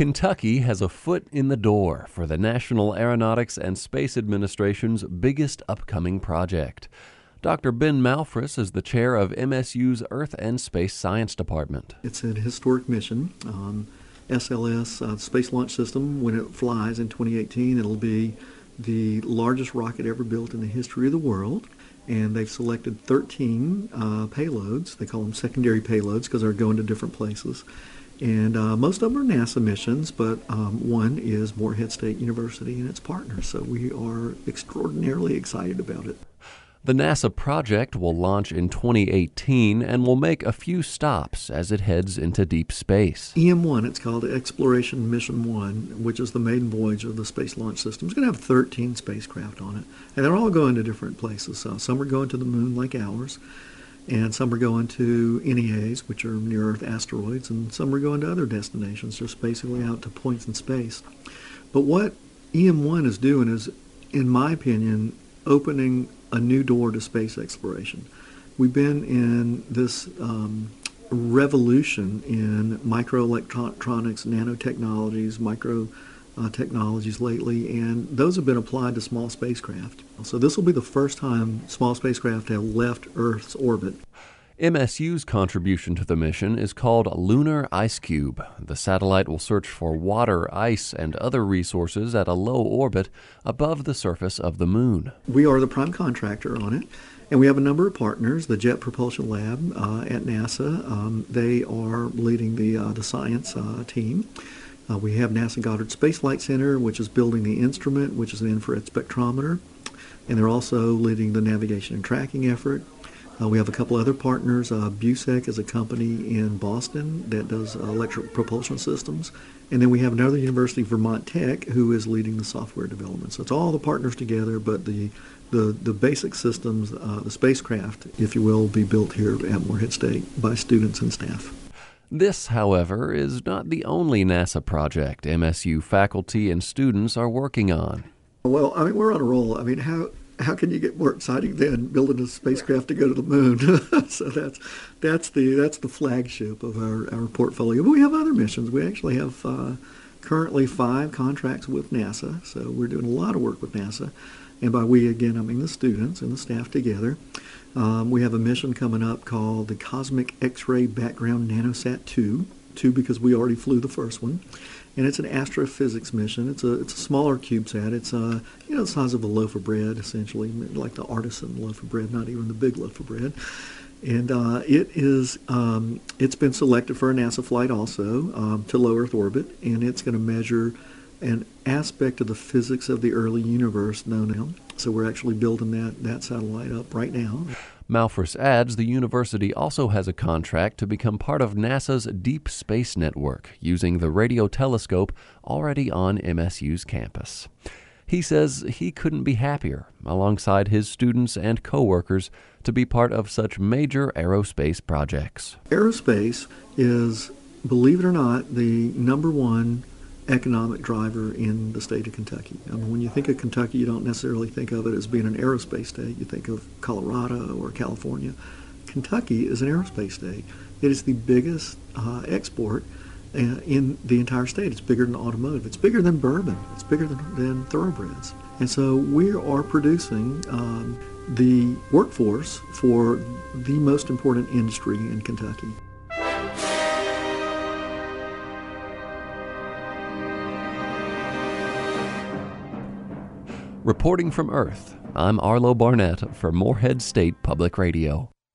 Kentucky has a foot in the door for the National Aeronautics and Space Administration's biggest upcoming project. Dr. Ben Malfris is the chair of MSU's Earth and Space Science Department. It's a historic mission. SLS, Space Launch System, when it flies in 2018, it'll be the largest rocket ever built in the history of the world. And they've selected 13 payloads. They call them secondary payloads because they're going to different places. And most of them are NASA missions, but one is Morehead State University and its partners. So we are extraordinarily excited about it. The NASA project will launch in 2018 and will make a few stops as it heads into deep space. EM-1, it's called Exploration Mission 1, which is the maiden voyage of the Space Launch System. It's going to have 13 spacecraft on it, and they're all going to different places. Some are going to the moon like ours, and some are going to NEAs, which are near-Earth asteroids, and some are going to other destinations, just basically out to points in space. But what EM-1 is doing is, in my opinion, opening a new door to space exploration. We've been in this revolution in microelectronics, nanotechnologies, technologies lately, and those have been applied to small spacecraft. So this will be the first time small spacecraft have left Earth's orbit. MSU's contribution to the mission is called Lunar IceCube. The satellite will search for water, ice, and other resources at a low orbit above the surface of the moon. We are the prime contractor on it, and we have a number of partners. The Jet Propulsion Lab at NASA, they are leading the science team. We have NASA Goddard Space Flight Center, which is building the instrument, which is an infrared spectrometer, and they're also leading the navigation and tracking effort. We have a couple other partners. Busek is a company in Boston that does electric propulsion systems. And then we have another university, Vermont Tech, who is leading the software development. So it's all the partners together, but the basic systems, the spacecraft, if you will be built here at Morehead State by students and staff. This, however, is not the only NASA project MSU faculty and students are working on. Well, we're on a roll. How can you get more exciting than building a spacecraft to go to the moon? So that's the flagship of our portfolio. But we have other missions. We actually have currently 5 contracts with NASA. So we're doing a lot of work with NASA. And by we, again, I mean the students and the staff together. We have a mission coming up called the Cosmic X-Ray Background Nanosat 2 because we already flew the first one. And it's an astrophysics mission. It's a smaller CubeSat. It's the size of a loaf of bread, essentially, like the artisan loaf of bread, not even the big loaf of bread. And it's been selected for a NASA flight also to low Earth orbit, and it's going to measure an aspect of the physics of the early universe known now. So we're actually building that satellite up right now. Malfris adds the university also has a contract to become part of NASA's Deep Space Network using the radio telescope already on MSU's campus. He says he couldn't be happier, alongside his students and coworkers, to be part of such major aerospace projects. Aerospace is, believe it or not, the number one economic driver in the state of Kentucky. When you think of Kentucky, you don't necessarily think of it as being an aerospace state. You think of Colorado or California. Kentucky is an aerospace state. It is the biggest export in the entire state. It's bigger than automotive. It's bigger than bourbon. It's bigger than thoroughbreds. And so we are producing the workforce for the most important industry in Kentucky. Reporting from Earth, I'm Arlo Barnett for Morehead State Public Radio.